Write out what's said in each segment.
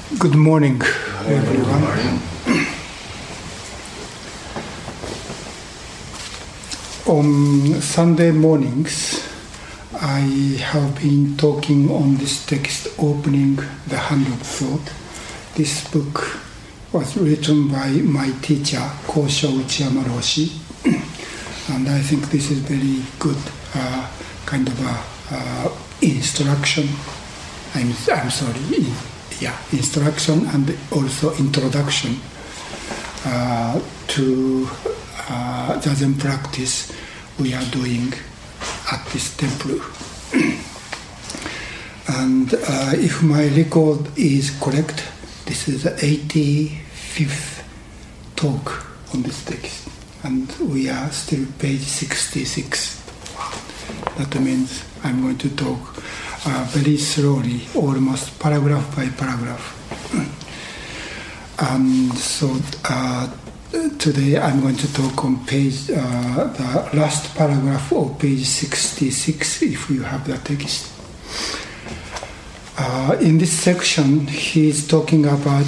Good morning, everyone. On Sunday mornings, I have been talking on this text, Opening the Hand of Thought. This book was written by my teacher, Kosho Uchiyama Roshi, and I think this is very good kind of instruction. Instruction and also introduction to Zazen practice we are doing at this temple. And if my record is correct, this is the 85th talk on this text, and we are still page 66. That means I'm going to talk very slowly, almost paragraph by paragraph. And so today I'm going to talk on page, the last paragraph of page 66, if you have the text. In this section, he is talking about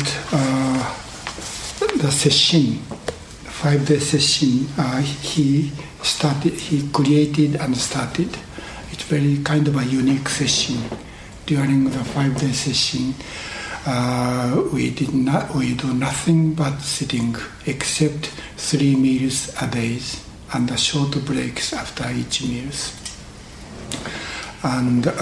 the session, 5-day session he created and started. It's very kind of a unique session. During the 5-day session, we do nothing but sitting, except 3 meals a day and the short breaks after each meals. And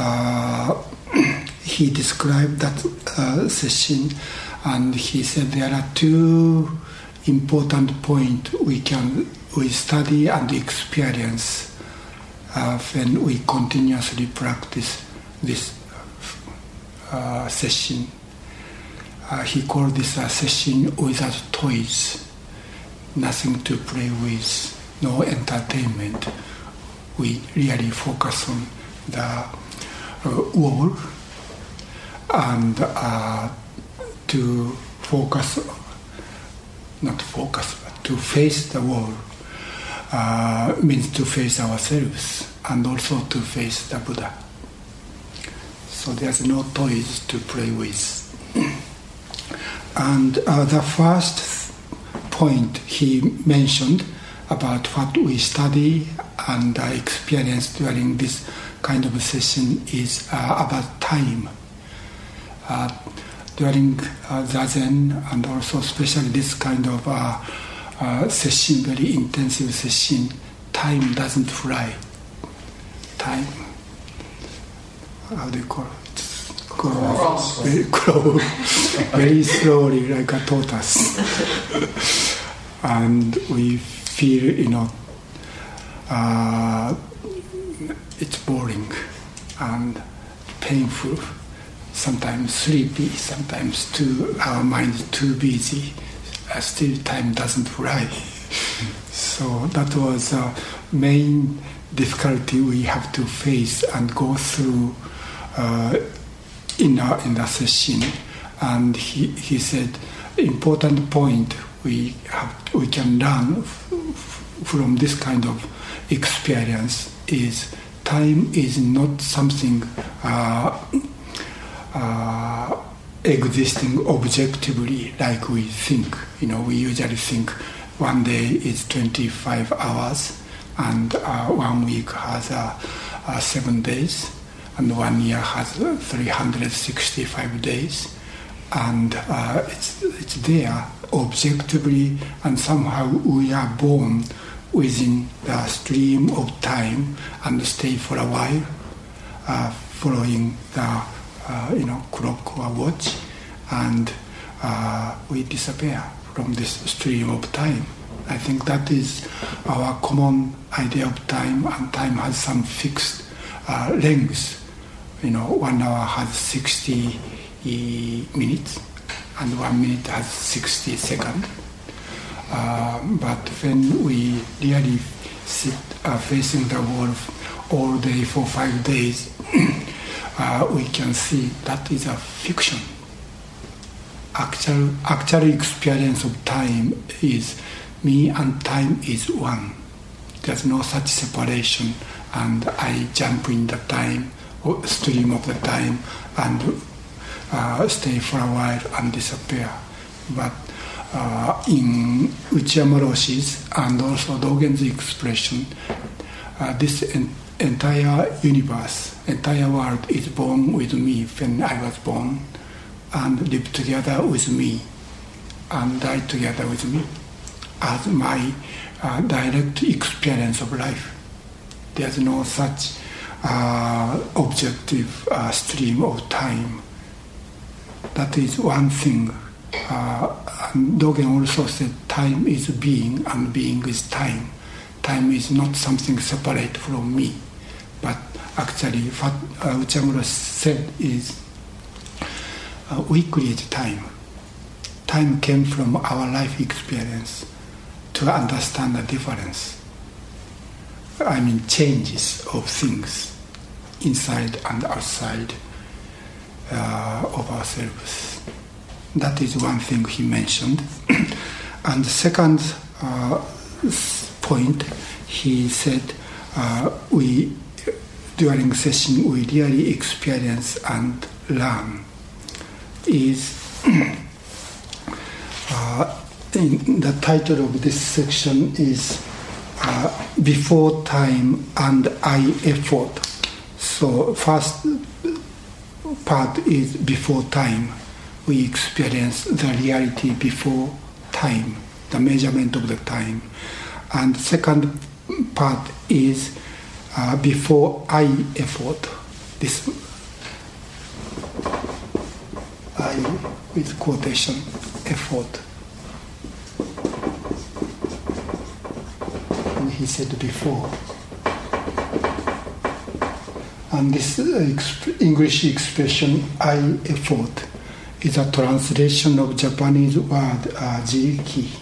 he described that session, and he said there are 2 important points we study and experience when we continuously practice this session. He called this a session without toys, nothing to play with, no entertainment. We really focus on the wall and to face the wall. Means to face ourselves and also to face the Buddha. So there's no toys to play with. And the first point he mentioned about what we study and experience during this kind of session is about time. During Zazen, and also especially this kind of session, very intensive session, time doesn't fly. Time, how do you call it? Grow very slowly, like a tortoise. And we feel, it's boring and painful, sometimes sleepy, sometimes our mind is too busy. Still time doesn't fly. So that was the main difficulty we have to face and go through in the session. And he said important point we can learn from this kind of experience is time is not something existing objectively like we think. We usually think one day is 25 hours and 1 week has 7 days and 1 year has 365 days, and it's there objectively, and somehow we are born within the stream of time and stay for a while following the clock or watch, and we disappear from this stream of time. I think that is our common idea of time, and time has some fixed length. 1 hour has 60 minutes, and 1 minute has 60 seconds. But when we really sit facing the wall all day for 5 days, we can see that is a fiction. Actual experience of time is me and time is one. There's no such separation, and I jump in the time, or stream of the time, and stay for a while and disappear. But in Uchiyama Roshi's and also Dogen's expression, this entire universe, entire world is born with me when I was born, and lived together with me, and died together with me, as my direct experience of life. There's no such objective stream of time. That is one thing. And Dogen also said time is being and being is time. Time is not something separate from me. But actually what Uchiyama said is we create time. Time came from our life experience to understand the difference. I mean changes of things inside and outside of ourselves. That is one thing he mentioned. And the second point, he said, during session we really experience and learn is in the title of this section is Before Time and I Effort. So first part is before time. We experience the reality before time, the measurement of the time. And second part is before I effort. This I with quotation, effort. And he said before. And this English expression, I effort, is a translation of Japanese word jiriki.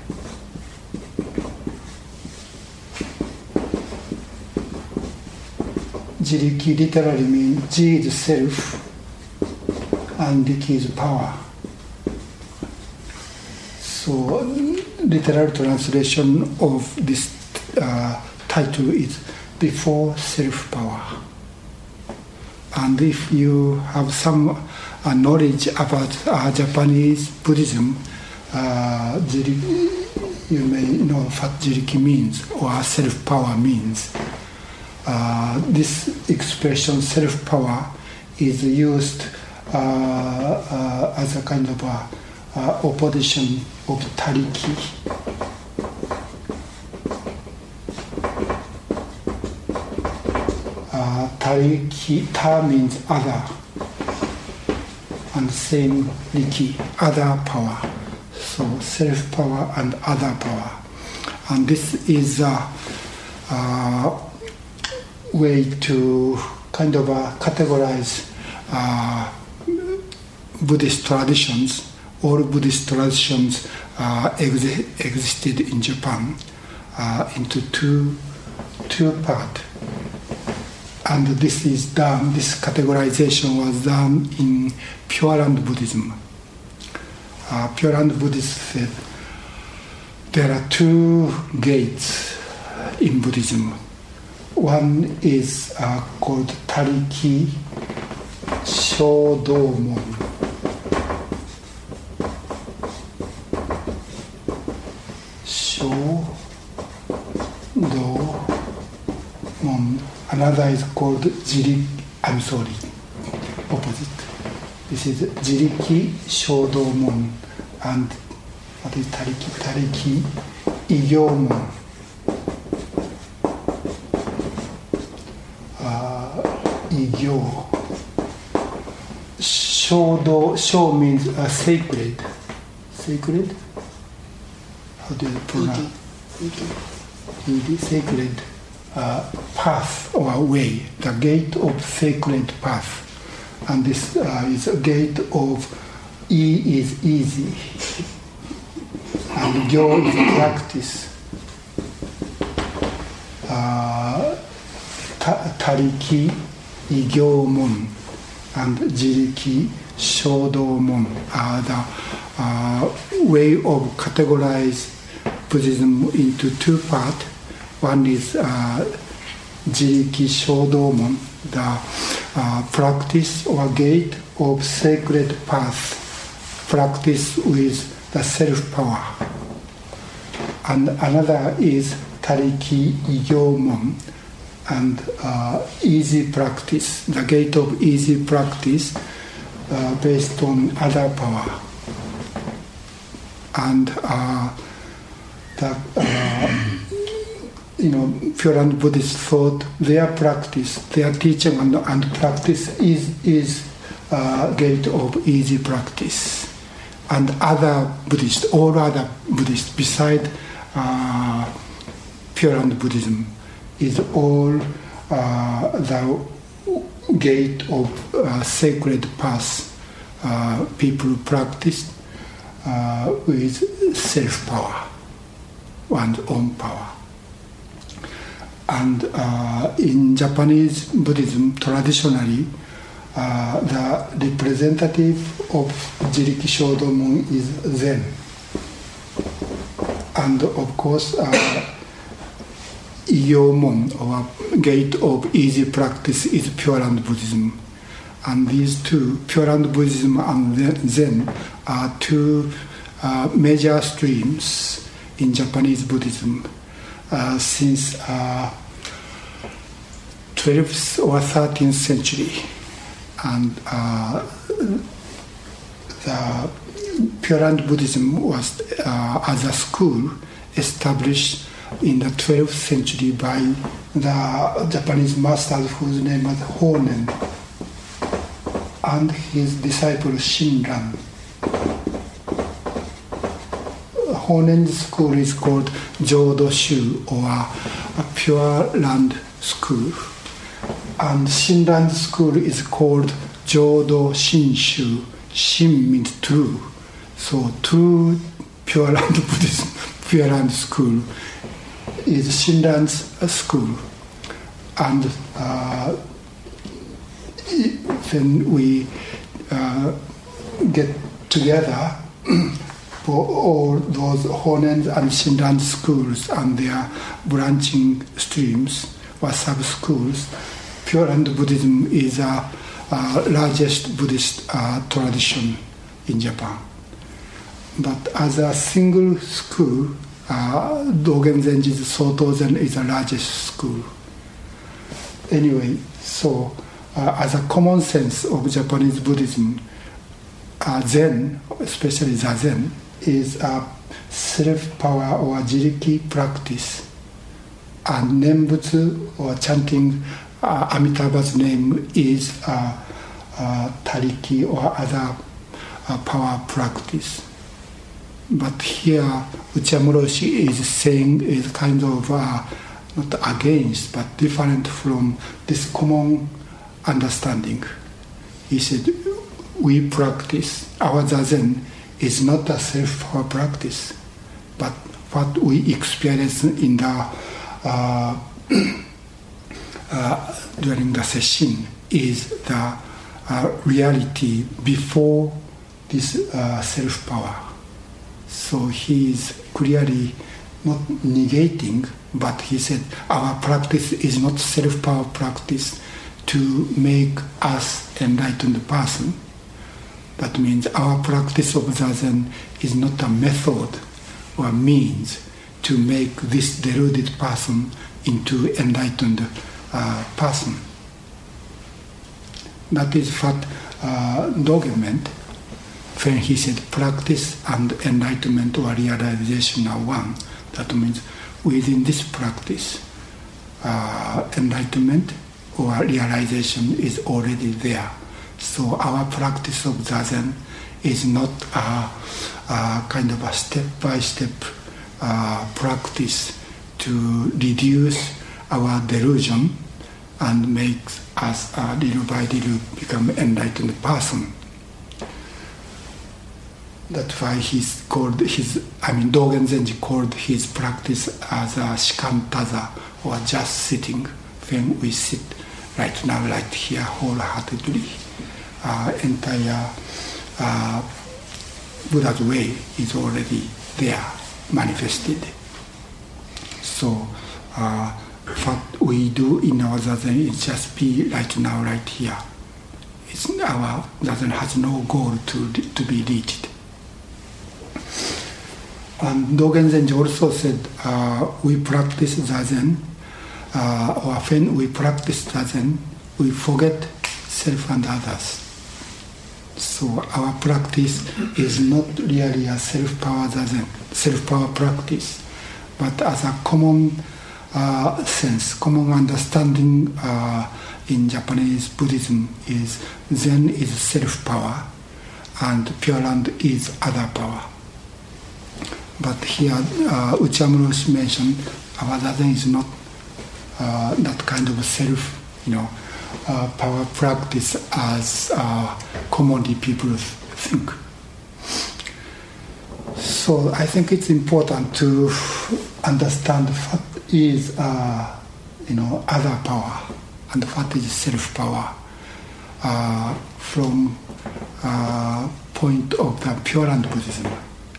Jiriki literally means ji is self and riki is power. So literal translation of this title is before self-power. And if you have some knowledge about Japanese Buddhism, you may know what jiriki means or self-power means. This expression self-power is used as a kind of opposition of tariki. Tariki, ta means other, and same riki, other power. So self-power and other power. And this is a way to kind of categorize Buddhist traditions. All Buddhist traditions existed in Japan into two parts. And this categorization was done in Pure Land Buddhism. Pure Land Buddhists said there are two gates in Buddhism. One is called Tariki Shodomon. Shodomon. Another is called opposite. This is Jiriki Shodomon. And what is Tariki? Tariki Igyomon. Igyo. Sho means sacred. Sacred? How do you pronounce? Sacred path or way, the gate of sacred path. And this is a gate of E is easy. And Gyo is practice. Tariki Igyomon and Jiriki Shodomon are the way of categorize Buddhism into two parts. One is Jiriki Shodomon, the practice or gate of sacred path, practice with the self-power. And another is Tariki Igyomon, and easy practice, the gate of easy practice based on other power. And Pure Land Buddhist thought their practice, their teaching and practice is gate of easy practice. And other Buddhists, all other Buddhists beside Pure Land Buddhism is all the gate of sacred path people practice with self-power and own power. And in Japanese Buddhism, traditionally, the representative of Jiriki Shodomon is Zen. And of course, Iyomon, or gate of easy practice, is Pure Land Buddhism. And these two, Pure Land Buddhism and Zen, are two major streams in Japanese Buddhism since 12th or 13th century. And the Pure Land Buddhism was, as a school, established in the 12th century by the Japanese masters whose name was Honen and his disciple Shinran. Honen's school is called Jodoshu, or a Pure Land School. And Shinran's school is called Jodo Shinshu. Shin means true. So true Pure Land Buddhism, Pure Land School is Shinran's school. And when we get together for all those Honen and Shinran schools and their branching streams or sub-schools, Pure Land Buddhism is the largest Buddhist tradition in Japan. But as a single school, Dogen Zenji's Soto Zen is the largest school. Anyway, so as a common sense of Japanese Buddhism, Zen, especially Zazen, is a self-power or Jiriki practice, and Nembutsu, or chanting Amitabha's name, is Tariki or other power practice. But here, Uchamoroshi is saying is kind of not against, but different from this common understanding. He said, we practice, our Zazen is not a self-power practice, but what we experience in the during the session is the reality before this self-power. So he is clearly not negating, but he said our practice is not self-power practice to make us enlightened person. That means our practice of Zazen is not a method or means to make this deluded person into enlightened person. That is what Dogen meant when he said practice and enlightenment or realization are one. That means within this practice, enlightenment or realization is already there. So our practice of Zazen is not a kind of a step-by-step practice to reduce our delusion and make us little by little become enlightened person. That's why Dogen Zenji called his practice as a shikantaza, or just sitting. When we sit right now, right here, wholeheartedly, entire Buddha's way is already there, manifested. So what we do in our zazen is just be right now, right here. Our zazen has no goal to be reached. And Dogen Zenji also said, we practice zazen, or when we practice zazen, we forget self and others. So our practice is not really a self-power zazen, self-power practice, but as a common sense, common understanding in Japanese Buddhism is Zen is self-power and Pure Land is other power. But here, Uchimura mentioned our zazen is not that kind of self, power practice as commonly people think. So I think it's important to understand what is, other power and what is self power from point of the Pure Land Buddhism.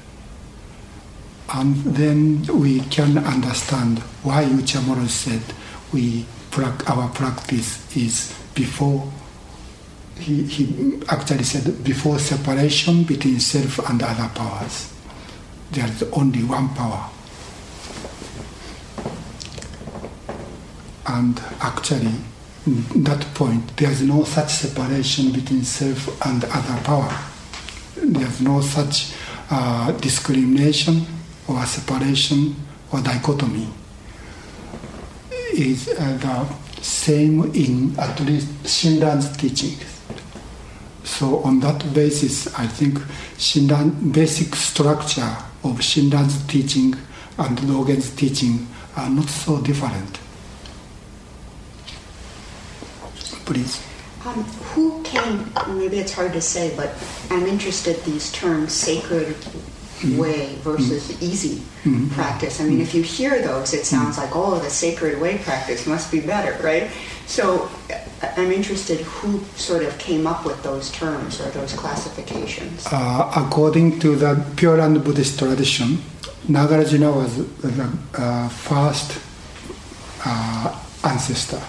And then we can understand why Uchimura said our practice is before, he actually said before separation between self and other powers. There is only one power. And actually, at that point, there is no such separation between self and other power. There is no such discrimination or separation or dichotomy. Is the same in at least Shinran's teachings. So on that basis, I think Shinran basic structure of Shinran's teaching and Dogen's teaching are not so different. Please. Who came, maybe it's hard to say, but I'm interested in these terms, sacred way versus easy practice. I mean, if you hear those, it sounds like, the sacred way practice must be better, right? So I'm interested who sort of came up with those terms or those classifications. According to the Pure Land Buddhist tradition, Nagarjuna was the first ancestor.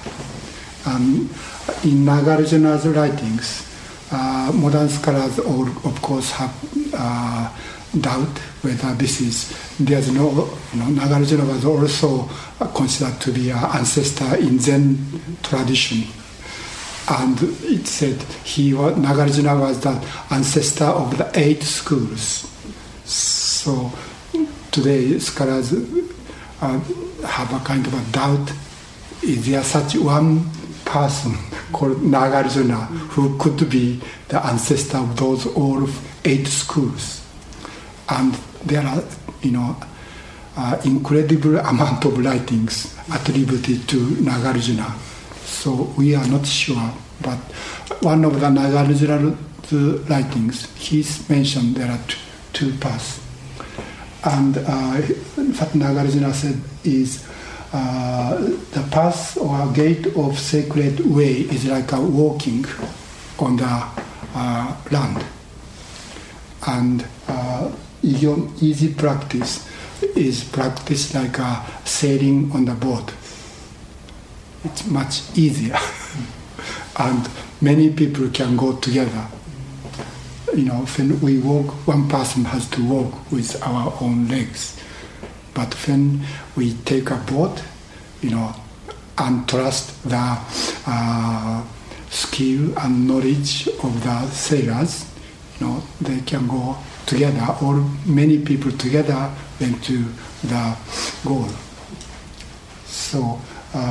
In Nagarjuna's writings, modern scholars all, of course, have doubt whether this is, there's no, Nagarjuna was also considered to be an ancestor in Zen tradition. And it said Nagarjuna was the ancestor of the 8 schools. So today scholars have a kind of a doubt, is there such one person called Nagarjuna who could be the ancestor of those all 8 schools? And there are, incredible amount of writings attributed to Nagarjuna. So we are not sure, but one of the Nagarjuna's writings, he's mentioned there are two paths. And what Nagarjuna said is the path or gate of sacred way is like a walking on the land. And easy practice is practice like sailing on the boat. It's much easier. And many people can go together. When we walk, one person has to walk with our own legs. But when we take a boat, and trust the skill and knowledge of the sailors, they can go together, or many people together went to the goal. So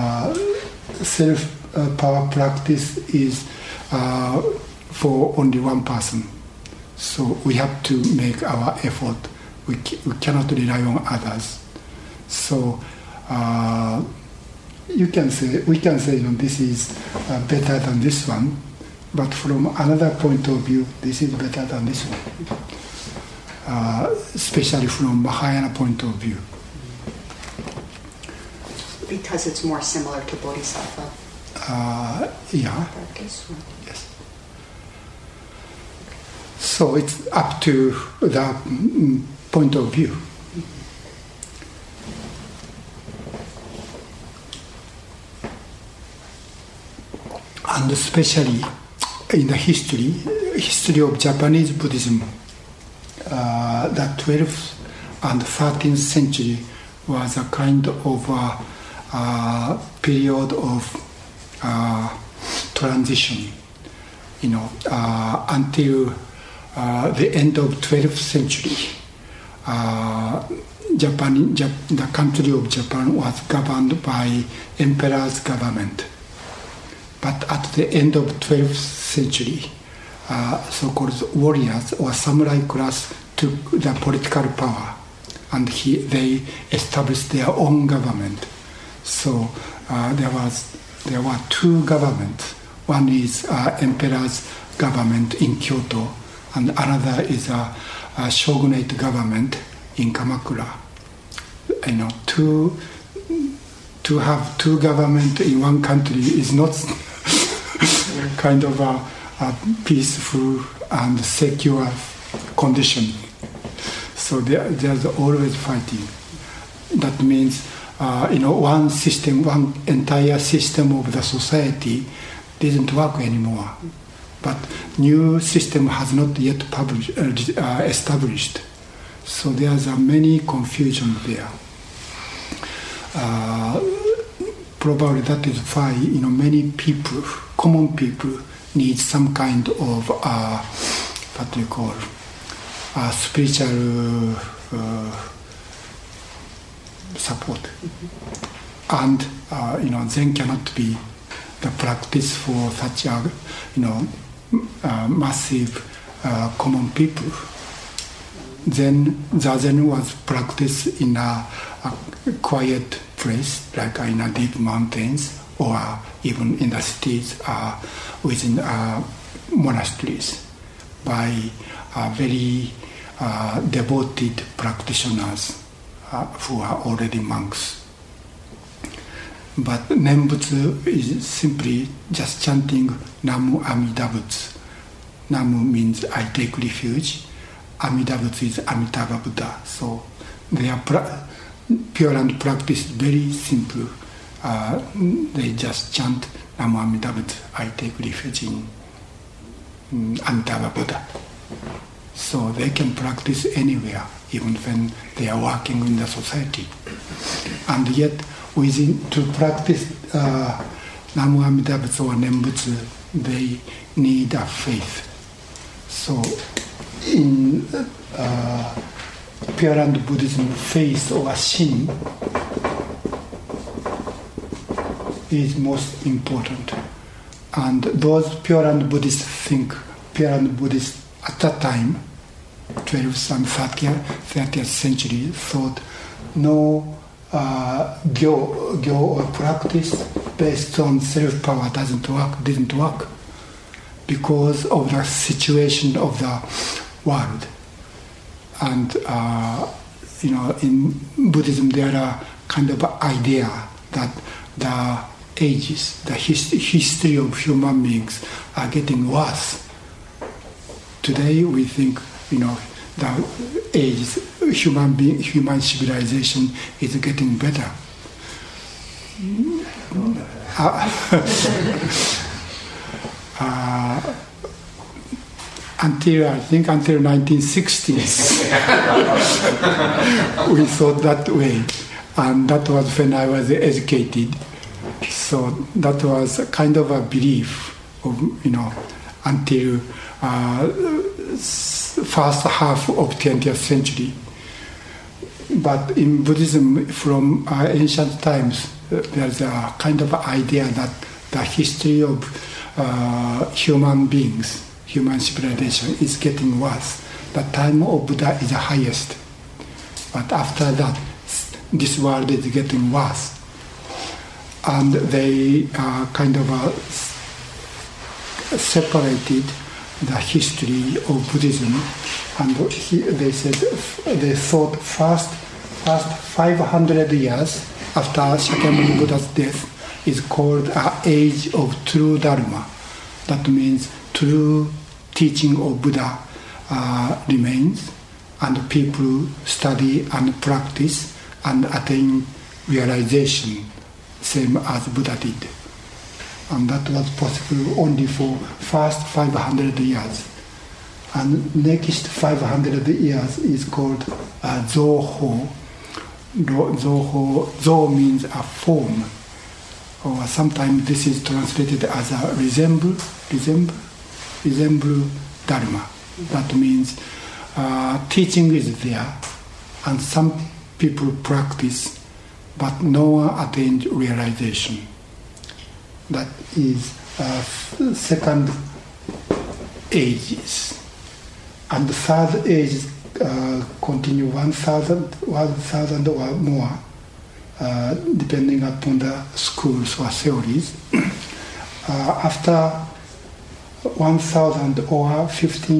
self-power practice is for only one person. So we have to make our effort. We cannot rely on others. So we can say this is better than this one, but from another point of view, this is better than this one. Especially from Mahayana point of view. Because it's more similar to Bodhisattva. Yeah. Practice. Yes. So it's up to the point of view. and especially in the history of Japanese Buddhism, the 12th and 13th century was a kind of period of transition, until the end of 12th century. The country of Japan was governed by emperor's government. But at the end of 12th century, so-called warriors or samurai class took the political power, and they established their own government. So there were two governments. One is emperor's government in Kyoto, and another is a shogunate government in Kamakura. To have two governments in one country is not kind of a peaceful and secure condition. So there's always fighting. That means, one system, one entire system of the society doesn't work anymore. But new system has not yet established. So there's many confusion there. Probably that is why many people, common people, need some kind of what do you call spiritual support, and Zen cannot be the practice for such a massive common people. Zazen was practiced in a quiet place, like in a deep mountains, or even in the cities, within monasteries, by very devoted practitioners who are already monks. But Nembutsu is simply just chanting Namu Amida Butsu. Namu means I take refuge. Amida Butsu is Amitabha Buddha. So their pure and practice is very simple. They just chant Namu Amida Butsu, I take refuge in Amitabha Buddha. So they can practice anywhere, even when they are working in the society. And yet, to practice Namu Amida Butsu or Nembutsu, they need a faith. So in Pure Land Buddhism, faith or shin is most important. And those Pure Land Buddhists think, Pure Land Buddhists at that time, 12th and 30th century, thought no gyo or practice based on self-power didn't work because of the situation of the world. And in Buddhism there are kind of idea that the ages, the history of human beings are getting worse. Today we think the age, human civilization is getting better. Until 1960s, we thought that way, and that was when I was educated. So that was kind of a belief of until first half of 20th century. But in Buddhism, from ancient times, there's a kind of idea that the history of human beings, human civilization is getting worse. The time of Buddha is the highest. But after that, this world is getting worse. And they kind of separated the history of Buddhism, and they thought first 500 years after Shakyamuni Buddha's death is called an age of true Dharma. That means true teaching of Buddha remains, and people study and practice and attain realization, same as Buddha did. and that was possible only for first 500 years. And next 500 years is called Zoho. Zo means a form, or sometimes this is translated as a resemble Dharma. That means teaching is there, and some people practice, but no one attained realization. That is second ages. And the third age continue 1,000 or more, depending upon the schools or theories. After 1,000 or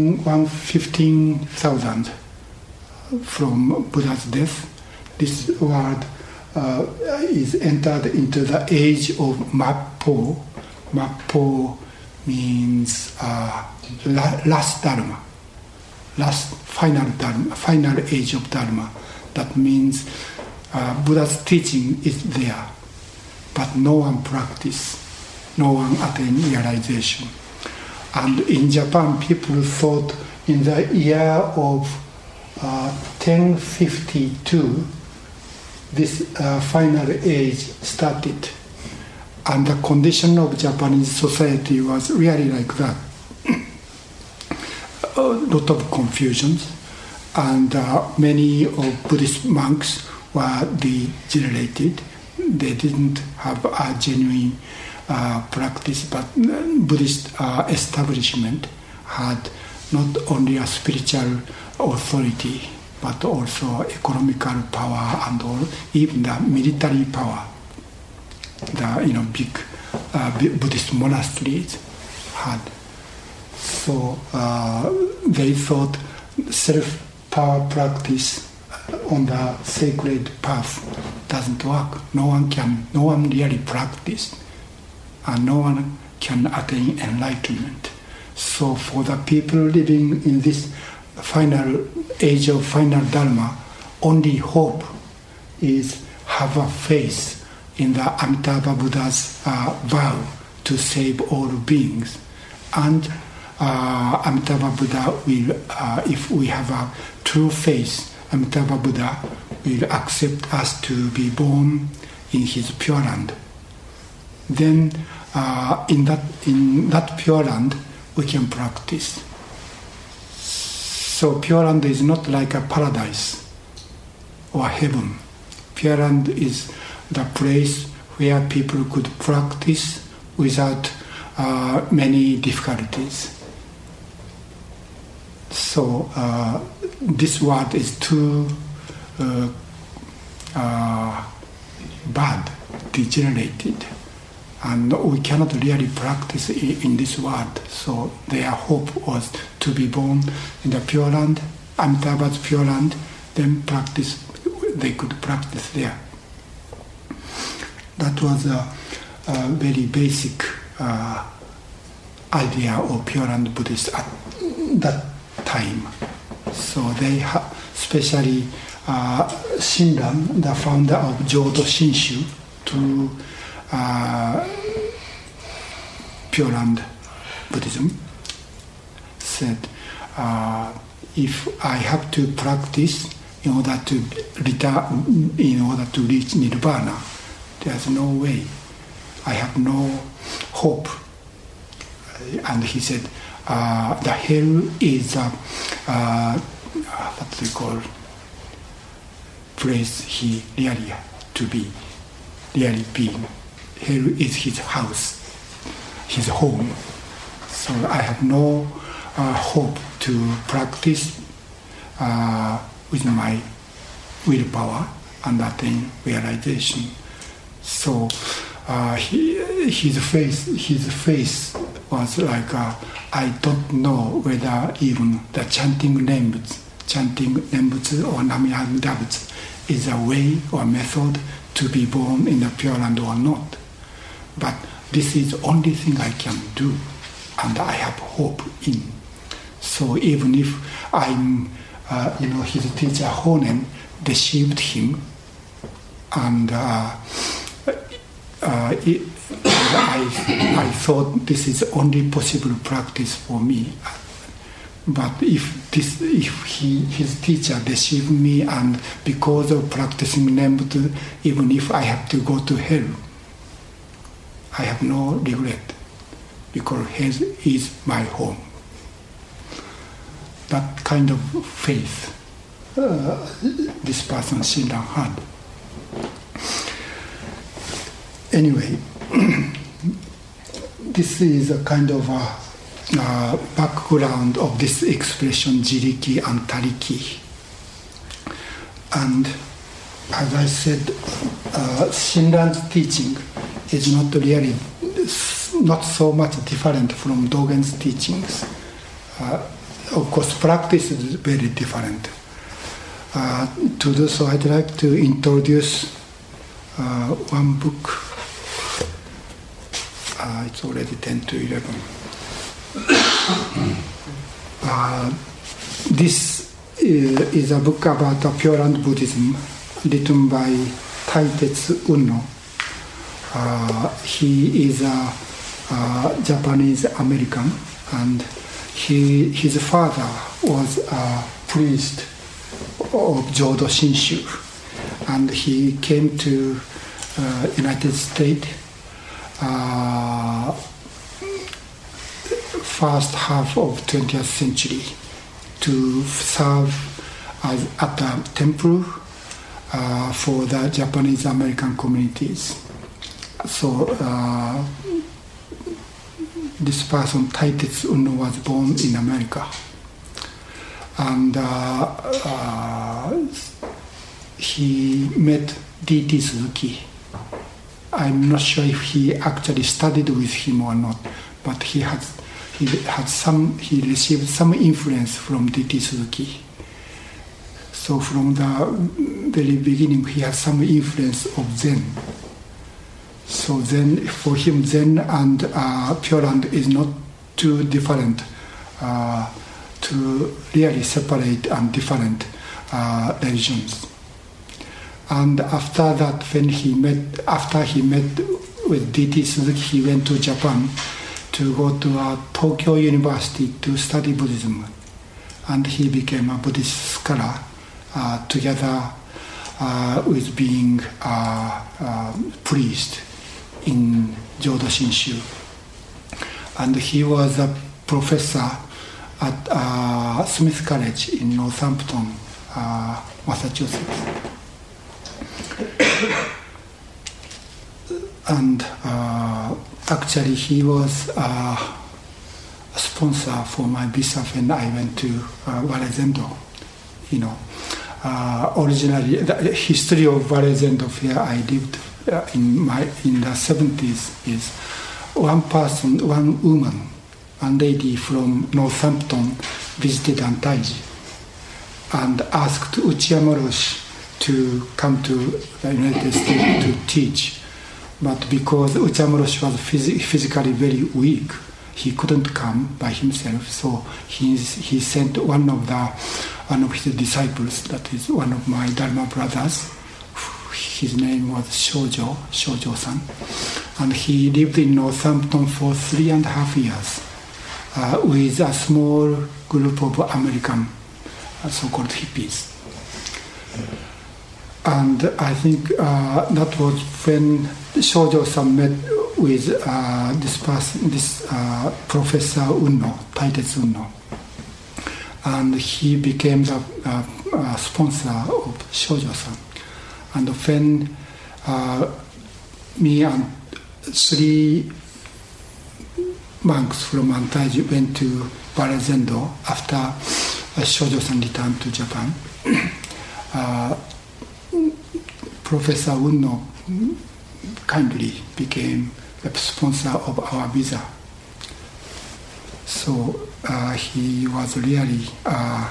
15,000 from Buddha's death, this world is entered into the age of Mappo. Mappo means last Dharma. Last final Dharma, final age of Dharma. That means Buddha's teaching is there, but no one practice, no one attain realization. And in Japan, people thought in the year of 1052, this final age started. And the condition of Japanese society was really like that. A lot of confusions, and many of Buddhist monks were degenerated. They didn't have a genuine practice, but Buddhist establishment had not only a spiritual authority, but also economical power and all, even the military power. The big Buddhist monasteries had. So they thought self-power practice on the sacred path doesn't work. No one really practice, and no one can attain enlightenment. So for the people living in this final age of final Dharma, only hope is have a faith in the Amitabha Buddha's vow to save all beings. And Amitabha Buddha will, if we have a true faith, Amitabha Buddha will accept us to be born in his Pure Land. Then in that Pure Land we can practice. So Pure Land is not like a paradise or heaven. Pure Land is the place where people could practice without many difficulties. So this world is too bad, degenerated, and we cannot really practice in this world. So their hope was to be born in the Pure Land, Amitabha's Pure Land, then they could practice there. That was a very basic idea of Pure Land Buddhists at that time. So they especially Shinran, the founder of Jodo Shinshu, to Pure Land Buddhism, said, if I have to practice in order to reach Nirvana, there's no way. I have no hope. And he said, the hell is what they call place he really to be, really being. Hell is his house, his home. So I have no hope to practice with my willpower and attain realization. So his face was like, I don't know whether even the chanting Nembutsu or Namyamdabutsu is a way or method to be born in the Pure Land or not. But this is the only thing I can do, and I have hope in. So even if I'm, his teacher Honen deceived him, and I thought this is only possible practice for me. But if his teacher deceived me, and because of practicing Nembutsu, even if I have to go to hell, I have no regret, because hell is my home. That kind of faith this person Shinran had. Anyway, this is a kind of a background of this expression jiriki and tariki. And as I said, Shinran's teaching is not so much different from Dogen's teachings. Of course, practice is very different. To do so, I'd like to introduce one book. It's already 10 to 11. This is a book about Pure Land Buddhism, written by Taitetsu Unno. He is a Japanese American, and his father was a priest of Jodo Shinshu, and he came to United States first half of 20th century to serve at a temple for the Japanese American communities. So this person, Taitetsu Unno, was born in America, and he met D.T. Suzuki. I'm not sure if he actually studied with him or not, but he received some influence from D.T. Suzuki. So from the very beginning, he had some influence of Zen. So Zen, for him, Zen and Pure Land is not too different, to really separate and different religions. And after that, after he met with D.T. Suzuki, he went to Japan to go to Tokyo University to study Buddhism, and he became a Buddhist scholar together with being a priest in Jodo Shinshu. And he was a professor at Smith College in Northampton, Massachusetts. And actually, he was a sponsor for my visa when I went to Valezendo. Originally, the history of Valezendo, where I lived in the 70s, is one woman, one lady from Northampton visited Antaiji and asked Uchiyama Roshi to come to the United States to teach. But because Uchiyama Roshi was physically very weak, he couldn't come by himself. So he sent one of his disciples, that is one of my Dharma brothers. His name was Shoujo-san, and he lived in Northampton for 3.5 years with a small group of American so-called hippies. And I think that was when Shoujo-san met with this Professor Unno, Taitetsu Unno. And he became the sponsor of Shoujo-san. And when me and 3 monks from Antaiji went to Valezendo after Shoujo-san returned to Japan, Professor Unno kindly became the sponsor of our visa. So he was really a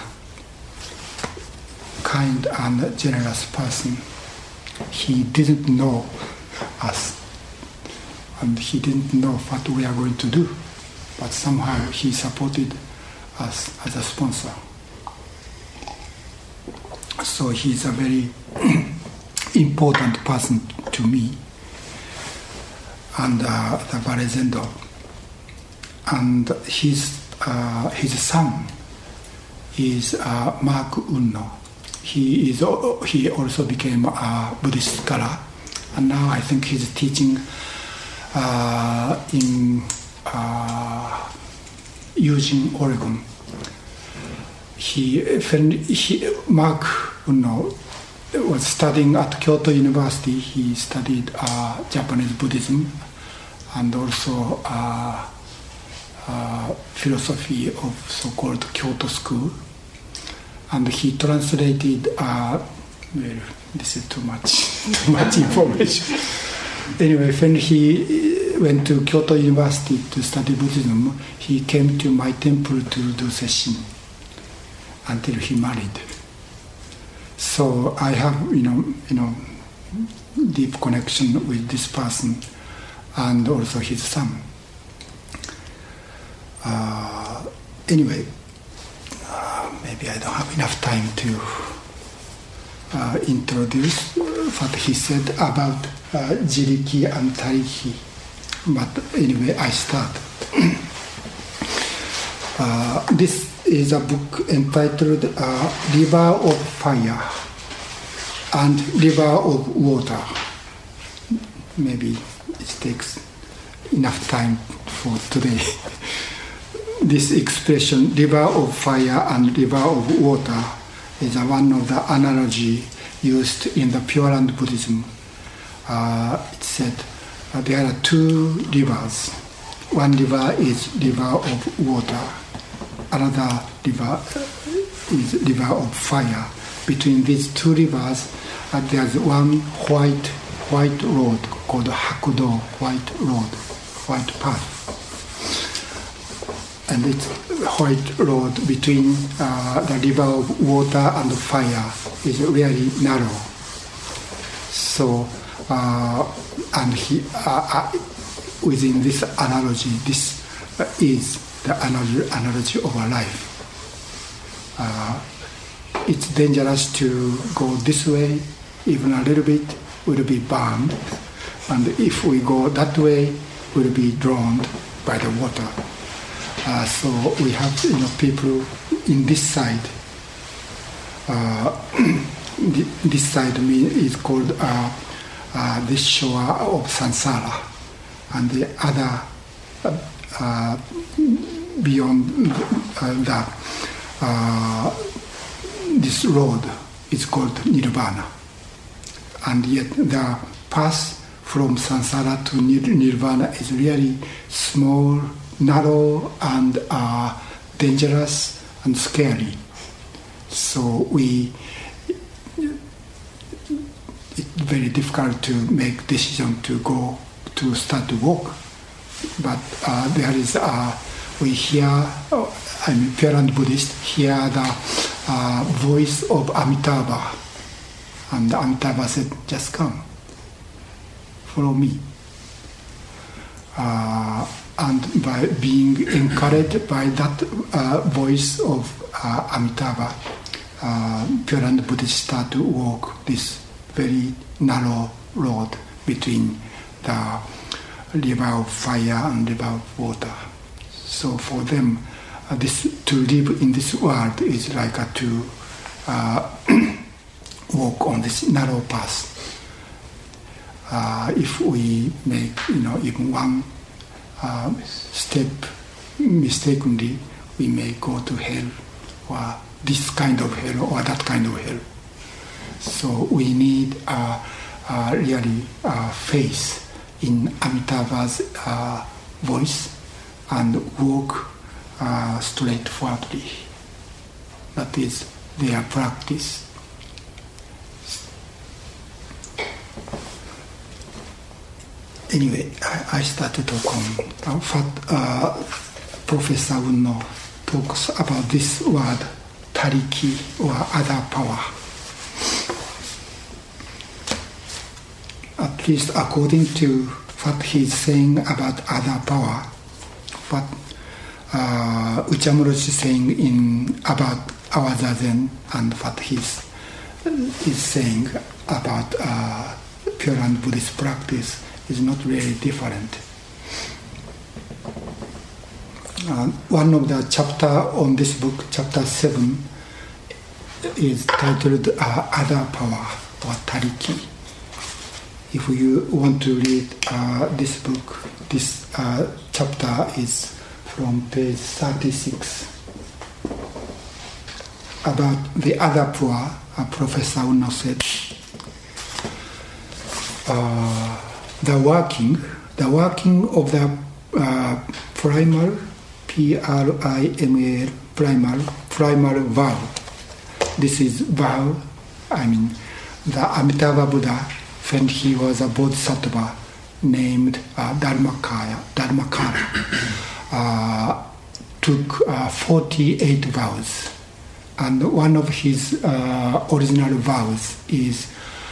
kind and generous person. He didn't know us, and he didn't know what we are going to do, but somehow he supported us as a sponsor. So he's a very important person to me. and the Barezendo. And his son is Mark Unno. He also became a Buddhist scholar, and now I think he's teaching in Eugene, Oregon. Mark Unno was studying at Kyoto University. He studied Japanese Buddhism and also philosophy of so-called Kyoto school. And he translated, this is too much information. Anyway, when he went to Kyoto University to study Buddhism, he came to my temple to do sesshin until he married. So I have, deep connection with this person and also his son. Anyway, maybe I don't have enough time to introduce what he said about Jiriki and Tariki. But anyway, I start. This is a book entitled River of Fire and River of Water. Maybe it takes enough time for today. This expression, river of fire and river of water, is one of the analogy used in the Pure Land Buddhism. It said there are two rivers. One river is river of water. Another river is river of fire. Between these two rivers, there's one white road called Hakudo, white path. And it's white road between the river of water and fire is really narrow. So, within this analogy, this is the analogy of our life. It's dangerous to go this way, even a little bit will be burned, and if we go that way, we'll be drowned by the water. So we have people in this side. This side is called this shore of samsara, and the other beyond that this road is called nirvana. And yet the path from samsara to nirvana is really small, narrow, and dangerous and scary. So it's very difficult to make decision to go to start to walk. But there is we hear, Pure Land Buddhist, hear the voice of Amitabha, and Amitabha said, "Just come, follow me." And by being encouraged by that voice of Amitabha, Pure Land Buddhists start to walk this very narrow road between the river of fire and river of water. So for them, this to live in this world is like to walk on this narrow path. If we make even one step mistakenly, we may go to hell, or this kind of hell, or that kind of hell. So we need really faith in Amitabha's voice and walk straightforwardly. That is their practice. Anyway, I started to talk on what Professor Unno talks about this word, tariki, or other power. At least according to what he's saying about other power, what Uchamuro is saying about our Zazen, and what is saying about Pure Land Buddhist practice is not really different. One of the chapter on this book, chapter 7, is titled Other Power or Tariki. If you want to read this book, this chapter is from page 36. About the other power, Professor Uno said, the working of the primal, P-R-I-M-A-L, primal vow. This is vow, the Amitabha Buddha, when he was a bodhisattva named Dharmakara, took 48 vows. And one of his original vows is,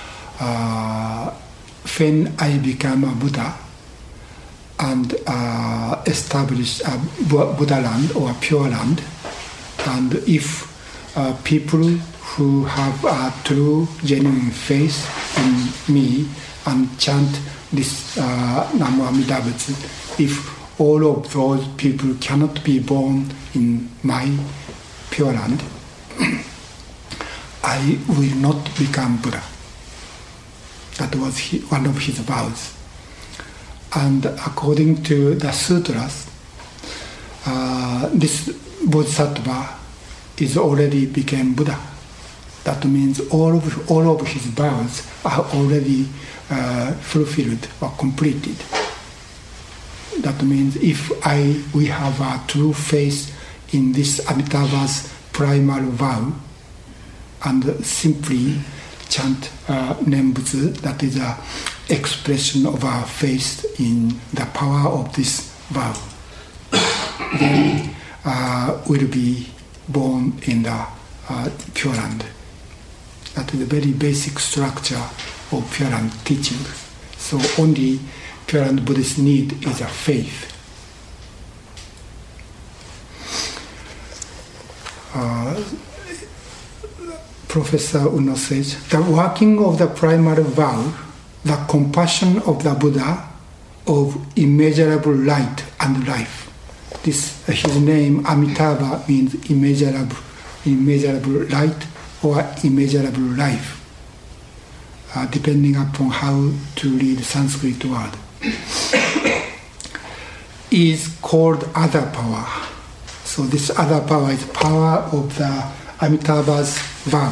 when I become a Buddha and establish a Buddha land or a pure land, and if people who have a true, genuine faith in me and chant this Namo Amida Butsu, if all of those people cannot be born in my pure land, I will not become Buddha. That was one of his vows. And according to the sutras, this bodhisattva is already became Buddha. That means all of his vows are already fulfilled or completed. That means if we have a true faith in this Amitabha's primal vow and simply chant Nembutsu, that is an expression of our faith in the power of this vow, then will be born in the Pure Land. That is a very basic structure of Pure Land teaching. So only Pure Land Buddhists need is a faith. Professor Uno says, the working of the primal vow, the compassion of the Buddha of immeasurable light and life. His name Amitabha means immeasurable light or immeasurable life, depending upon how to read Sanskrit word, is called other power. So this other power is power of the Amitabha's vow.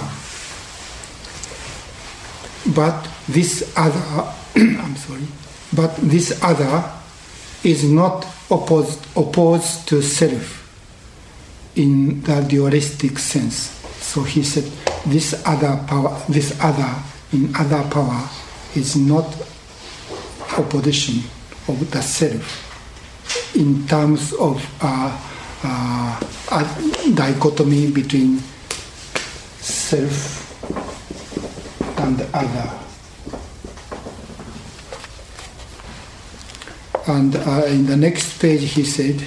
But this other, but this other is not opposed to self in the dualistic sense. So he said, this other in other power is not opposition of the self in terms of a dichotomy between self and other. And in the next page he said,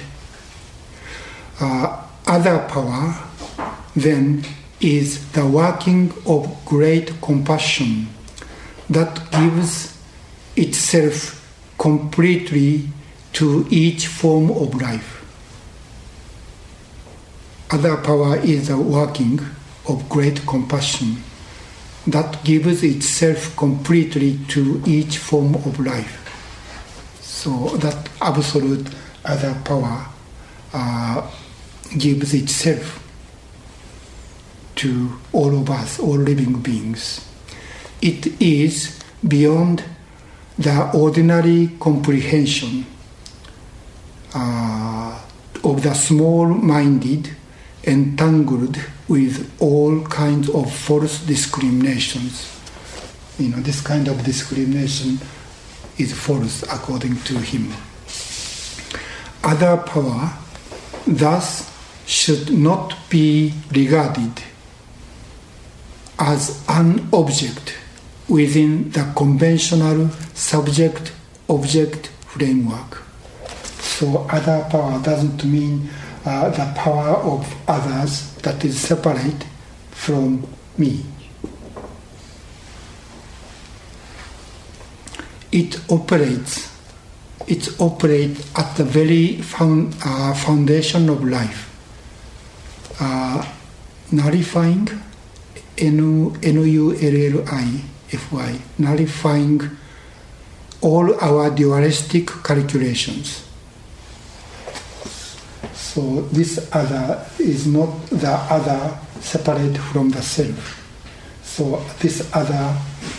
other power then is the working of great compassion that gives itself completely to each form of life. Other power is the working of great compassion that gives itself completely to each form of life. So that absolute other power gives itself to all of us, all living beings. It is beyond the ordinary comprehension of the small-minded, entangled with all kinds of false discriminations. This kind of discrimination is false according to him. Other power thus should not be regarded as an object within the conventional subject-object framework. So other power doesn't mean the power of others that is separate from me. it operates at the very foundation of life, nullifying, nullify, nullifying all our dualistic calculations. So this other is not the other separate from the self. So this other,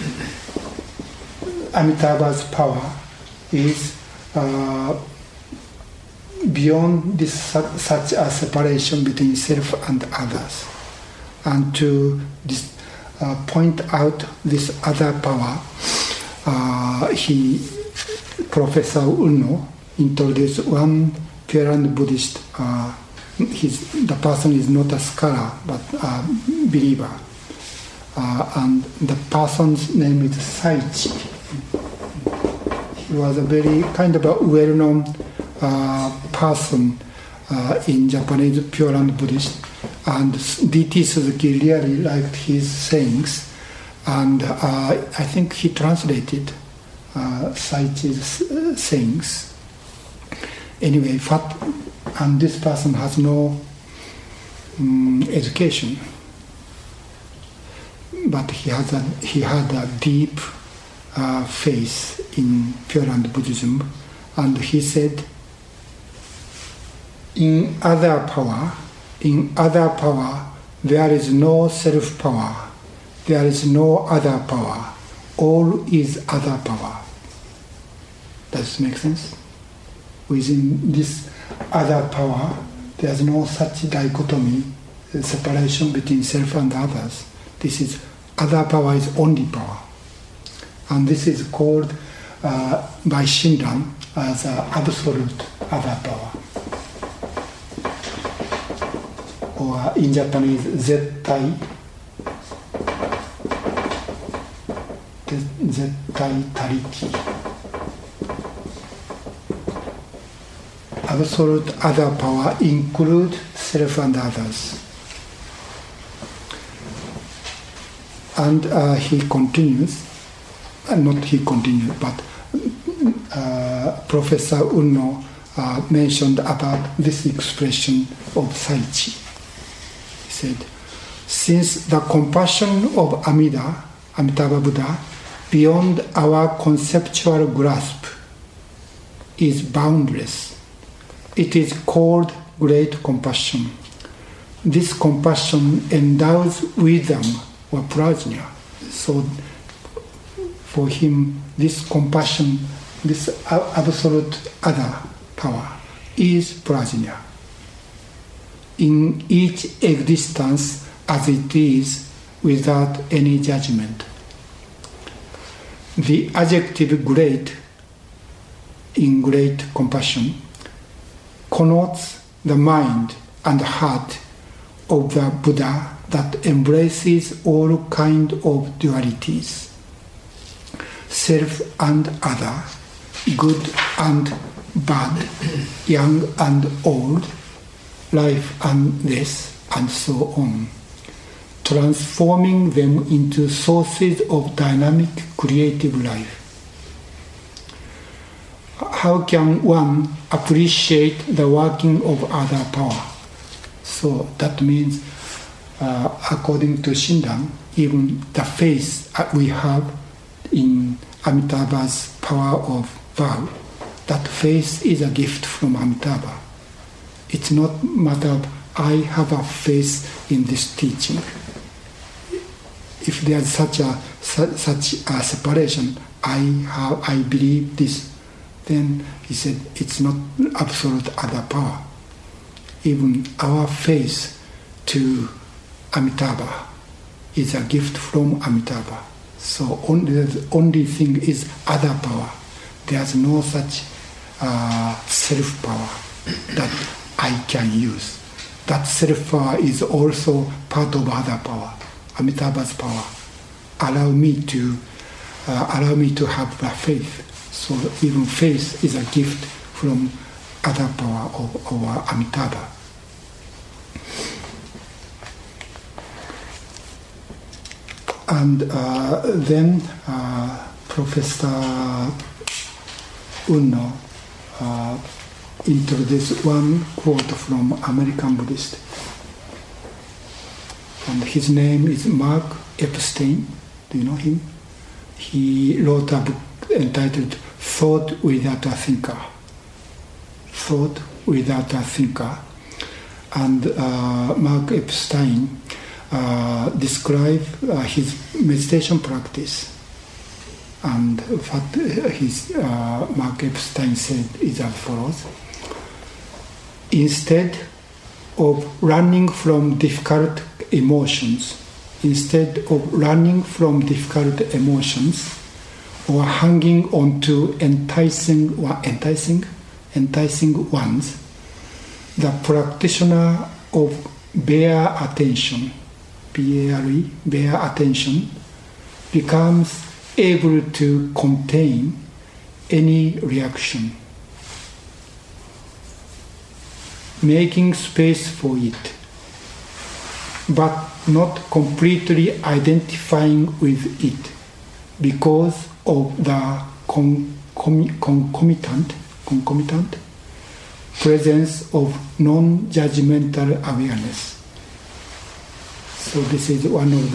Amitabha's power, is beyond this such a separation between self and others. And to point out this other power, Professor Unno introduced one Pure Land Buddhist. The person is not a scholar but a believer, and the person's name is Saichi. He was a very kind of a well-known person in Japanese Pure Land Buddhist, and D.T. Suzuki really liked his sayings, and I think he translated Saichi's sayings. Anyway, and this person has no education, but he had a deep faith in Pure Land Buddhism, and he said, in other power, there is no self-power, there is no other power, all is other power. Does this make sense? Within this other power, there is no such dichotomy, separation between self and others. This is, other power is only power. And this is called by Shinran as absolute other power. Or in Japanese, zettai tariki. Absolute other power include self and others. And he continues, not he continued, but Professor Unno mentioned about this expression of Saichi. He said, since the compassion of Amitabha Buddha, beyond our conceptual grasp, is boundless, it is called great compassion. This compassion endows wisdom or prajna. So for him, this compassion, this absolute other power is prajna. In each existence as it is without any judgment. The adjective great in great compassion connotes the mind and heart of the Buddha that embraces all kinds of dualities, self and other, good and bad, young and old, life and death, and so on, transforming them into sources of dynamic creative life. How can one appreciate the working of other power? So that means, according to Shinran, even the faith we have in Amitabha's power of vow, that faith is a gift from Amitabha. It's not a matter of I have a faith in this teaching. If there's such a separation, I believe this. Then he said, it's not absolute other power. Even our faith to Amitabha is a gift from Amitabha. So the only thing is other power. There's no such self-power that I can use. That self-power is also part of other power, Amitabha's power. Allow me to have the faith. So even faith is a gift from other power of Amitabha. And then Professor Unno introduced one quote from American Buddhist. And his name is Mark Epstein. Do you know him? He wrote a book entitled Thought Without a Thinker. Thought Without a Thinker. And Mark Epstein described his meditation practice. And what Mark Epstein said is as follows. Instead of running from difficult emotions, or hanging on to enticing ones, the practitioner of bare attention, bare attention, becomes able to contain any reaction, making space for it, but not completely identifying with it because of the concomitant presence of non-judgmental awareness. So this is one of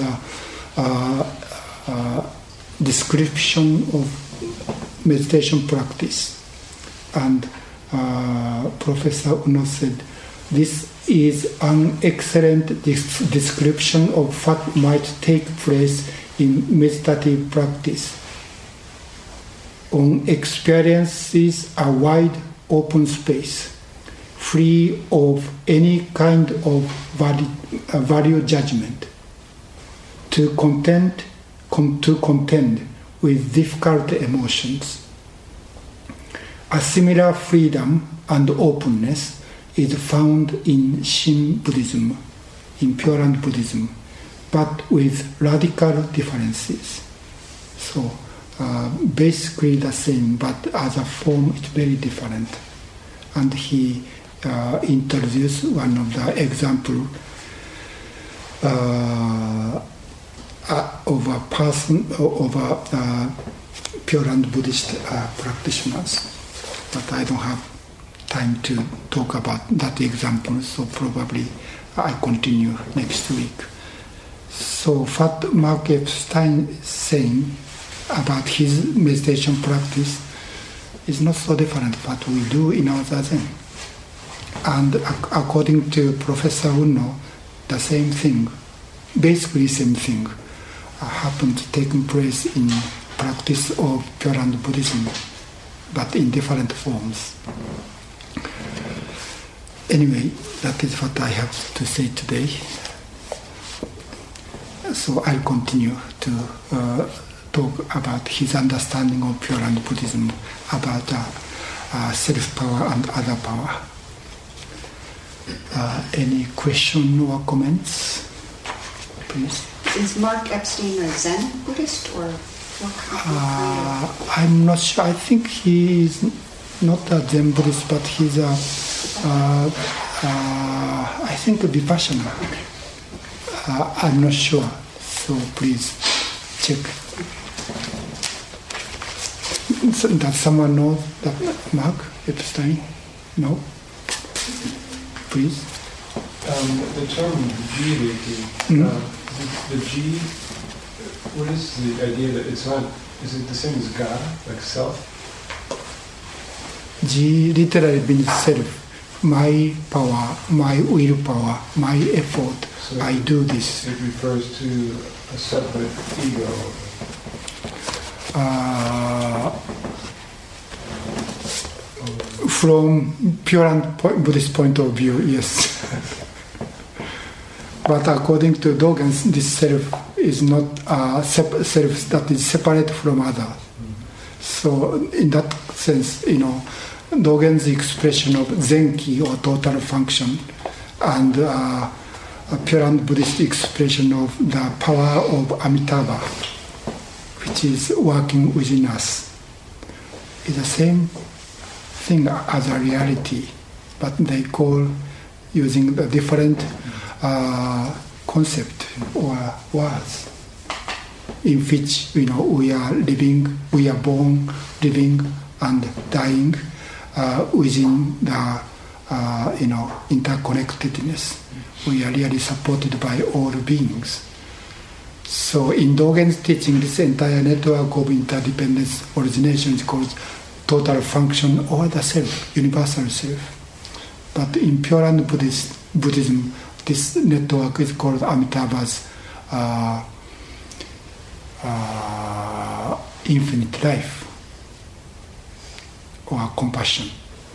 the description of meditation practice. And Professor Unno said, this is an excellent description of what might take place in meditative practice. One experiences a wide open space, free of any kind of value judgment, to contend with difficult emotions. A similar freedom and openness is found in Shin Buddhism, in Pure Land Buddhism, but with radical differences. So basically the same, but as a form it's very different. And he introduced one of the example of a person, of a Pure Land Buddhist practitioners. But I don't have time to talk about that example, so probably I continue next week. So what Mark Epstein is saying about his meditation practice is not so different from what we do in our Zazen. And according to Professor Unno, the same thing, basically same thing, happened taking place in practice of Pure Land Buddhism, but in different forms. Anyway, that is what I have to say today. So I'll continue to talk about his understanding of Pure Land Buddhism, about self-power and other power. Any question or comments, please? Is Mark Epstein a Zen Buddhist or what kind of I'm not sure. I think he is not a Zen Buddhist, but he's a I think a Vipassana. I'm not sure, so please check. So, does someone know that Mark Epstein? No? Please. The term G, the G, what is the idea that it's not, is it the same as God, like self? G literally means self. My power, my willpower, my effort, so I do this. It refers to a separate ego. From Pure Land Buddhist point of view, yes. But according to Dogen, this self is not a self that is separate from others. Mm-hmm. So in that sense, Dogen's expression of Zenki, or total function, and a Pure Land Buddhist expression of the power of Amitabha, which is working within us, is the same thing as a reality, but they call using the different concept or words. in which we are living, we are born, living, and dying within the interconnectedness. We are really supported by all beings. So in Dogen's teaching, this entire network of interdependence origination is called total function or the self, universal self. But in Pure Land Buddhism, this network is called Amitabha's infinite life or compassion.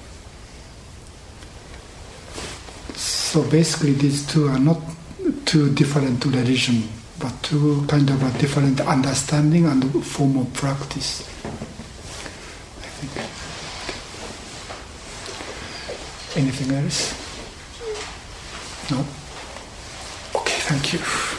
So basically these two are not two different religions, but two kind of a different understanding and form of practice, I think. Anything else? No? Okay, thank you.